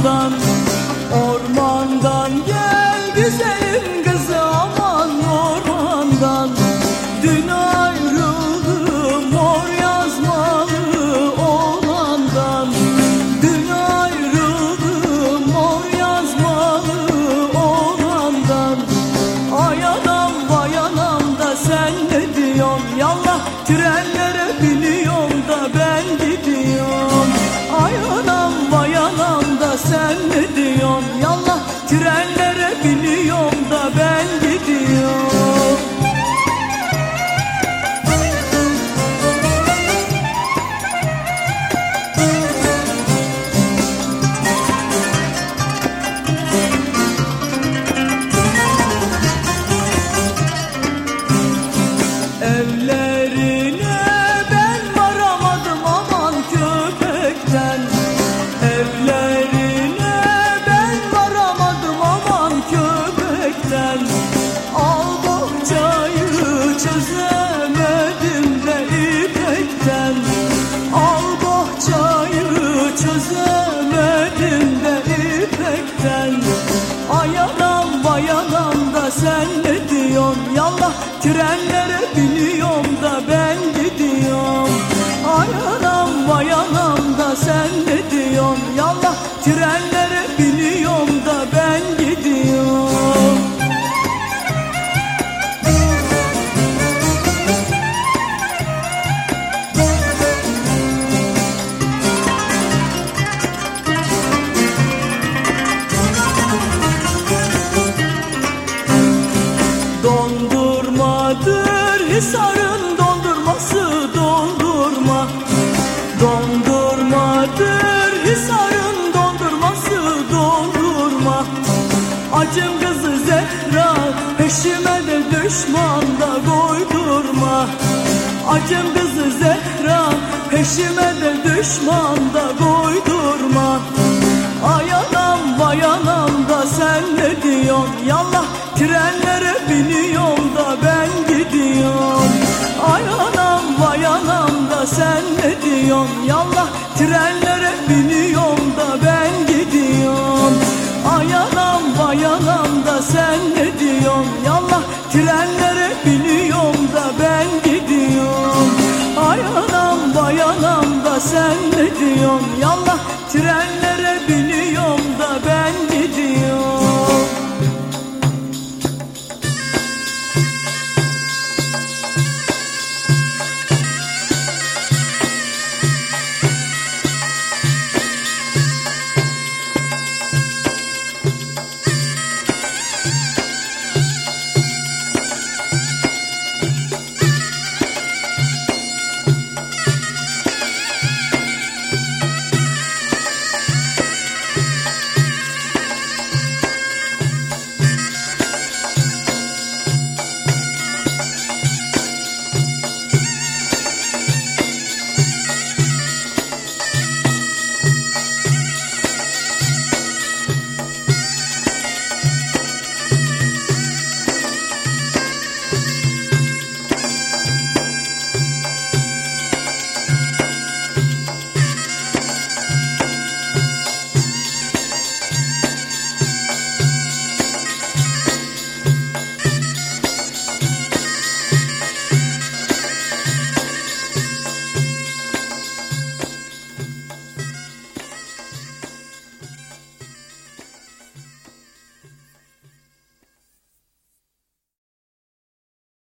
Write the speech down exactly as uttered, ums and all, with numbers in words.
ormandan, ormandan gel güzelim kızı aman ormandan. Dün ayrıldım mor yazmalı oğlandan, dün ayrıldım mor yazmalı oğlandan. Ay anam vay anam da sen ne diyorsun, yallah trenlere biniyorum da ben gidiyorum. Ay anam vay anam da sen ne diyorsun, yallah trenlere biniyorum da ben gidiyorum. Evlerine ben varamadım aman köpekten, evlerine ben varamadım aman köpekten. Al bohçayı çözemedim de ipekten, al bohçayı çözemedim de ipekten. Ay anam vay anam da sen ne diyorsun, yallah trenlere biniyorum da ben gidiyorum. Ay anam vay anam da sen ne diyorsun, yallah trenlere biniyorum da ben gidiyorum. Dondurmadır Hisar'ın dondurması dondurma, dondurmadır Hisar'ın dondurması dondurma. Acım kızı Zehra peşime de düşman da koydurma. Acım kızı Zehra peşime de düşman da koydurma. Ay anam vay anam da sen ne diyorsun, yallah trenlere biniyorum da ben gidiyorum. Ay anam vay anam da sen ne diyorsun, yallah trenlere biniyorum.